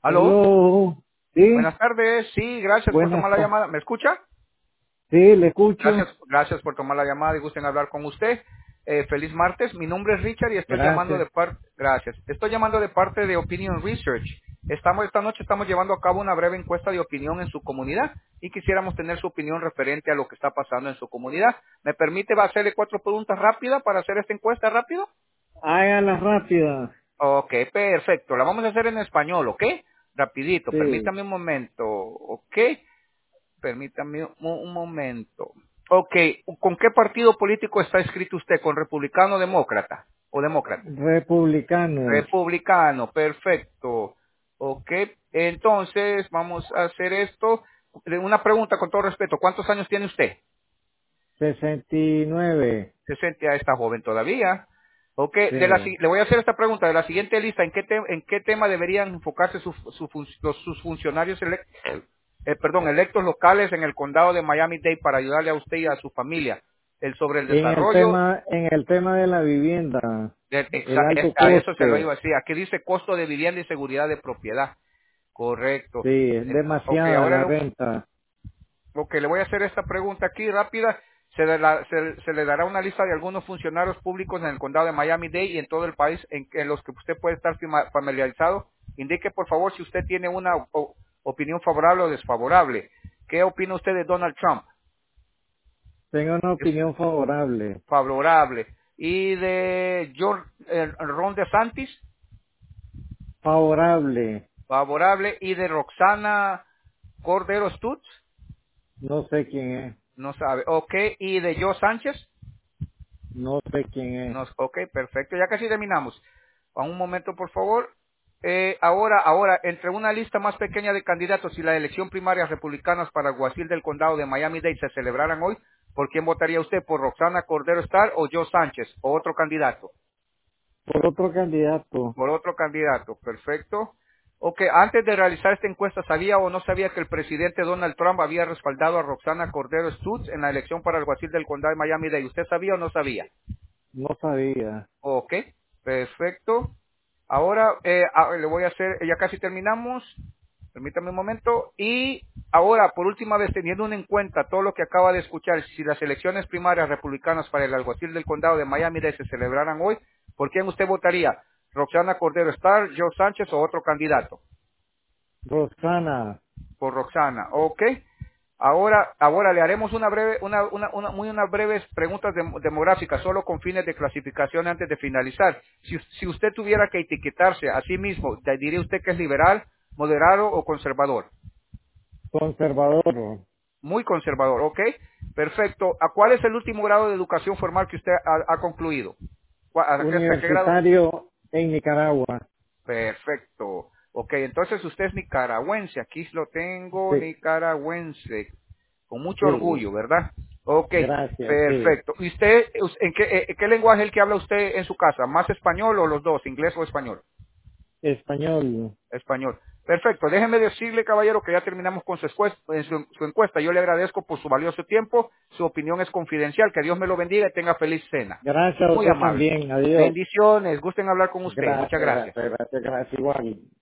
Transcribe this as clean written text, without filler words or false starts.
¿Aló? Hello. Sí, Buenas tardes. Sí, gracias por tomar buenas la tardes. llamada. ¿Me escucha? Sí, le Gracias, escucho. gracias por tomar la llamada y gusten hablar con usted. Feliz martes. Mi nombre es Richard y estoy llamando de Gracias. parte, gracias. Estoy llamando de parte de Opinion Research. Esta noche estamos llevando a cabo una breve encuesta de opinión en su comunidad y quisiéramos tener su opinión referente a lo que está pasando en su comunidad. ¿Me permite hacerle 4 preguntas rápidas para hacer esta encuesta rápido? Hágala rápida. Ok, perfecto. La vamos a hacer en español, ¿ok? Rapidito. Sí. Permítame un momento, ¿ok? Permítame un momento. Ok, ¿con qué partido político está escrito usted? ¿Con republicano o demócrata? ¿O demócrata? Republicanos. Republicano, perfecto. Ok, entonces vamos a hacer esto. Una pregunta con todo respeto. ¿Cuántos años tiene usted? 69. 60, ya está joven todavía. Ok, Sí. le voy a hacer esta pregunta. De la siguiente lista, ¿en qué tema deberían enfocarse sus funcionarios electos locales en el condado de Miami-Dade para ayudarle a usted y a su familia? Sobre el desarrollo, En el tema de la vivienda, el alto a eso se lo iba costo. a decir. Aquí dice costo de vivienda y seguridad de propiedad. Correcto. Sí, es Ok, demasiada la renta. Ok, le voy a hacer esta pregunta aquí rápida. Se le dará una lista de algunos funcionarios públicos en el condado de Miami-Dade y en todo el país en los que usted puede estar familiarizado. Indique, por favor, si usted tiene una opinión favorable o desfavorable. ¿Qué opina usted de Donald Trump? Tengo una Es opinión favorable. favorable. ¿Y de Ron DeSantis? Favorable. Favorable. ¿Y de Roxana Cordero Stutz? No sé quién es. No sabe. Ok. ¿Y de Joe Sánchez? No sé quién es. Ok, perfecto. Ya casi terminamos. A un momento, por favor. Entre una lista más pequeña de candidatos y las elecciones primarias republicanas para alguacil del condado de Miami-Dade se celebraran hoy, ¿por quién votaría usted? ¿Por Roxana Cordero Starr o Joe Sánchez? ¿O otro candidato? Por otro candidato. Por otro candidato. Perfecto. Ok, antes de realizar esta encuesta, ¿sabía o no sabía que el presidente Donald Trump había respaldado a Roxana Cordero Stutz en la elección para alguacil del condado de Miami-Dade? ¿Usted sabía o no sabía? No sabía. Ok, perfecto. Ahora le voy a hacer, ya casi terminamos, permítame un momento. Y ahora, por última vez, teniendo en cuenta todo lo que acaba de escuchar, si las elecciones primarias republicanas para el alguacil del condado de Miami-Dade se celebraran hoy, ¿por quién usted votaría? ¿Roxana Cordero Starr, Joe Sánchez o otro candidato? Rosana. Por Roxana, ok. Ahora le haremos unas breves preguntas demográficas, solo con fines de clasificación antes de finalizar. Si usted tuviera que etiquetarse a sí mismo, ¿diría usted que es liberal, moderado o conservador? Conservador. Muy conservador, ok. Perfecto. ¿A cuál es el último grado de educación formal que usted ha concluido? ¿Hasta qué grado? Universitario en Nicaragua. Perfecto. Ok, entonces usted es nicaragüense. Aquí lo tengo, Sí, nicaragüense. Con mucho sí. orgullo, ¿verdad? Ok, Gracias, sí. perfecto. ¿Y usted, qué lenguaje es el que habla usted en su casa? ¿Más español o los dos, inglés o español? Español. Español. Perfecto. Déjeme decirle, caballero, que ya terminamos con su encuesta. Yo le agradezco por su valioso tiempo. Su opinión es confidencial. Que Dios me lo bendiga y tenga feliz cena. Gracias a Muy usted amable. también. Adiós. Bendiciones. Gusten hablar con usted. Muchas Gracias, gracias. gracias, gracias, gracias. Igual.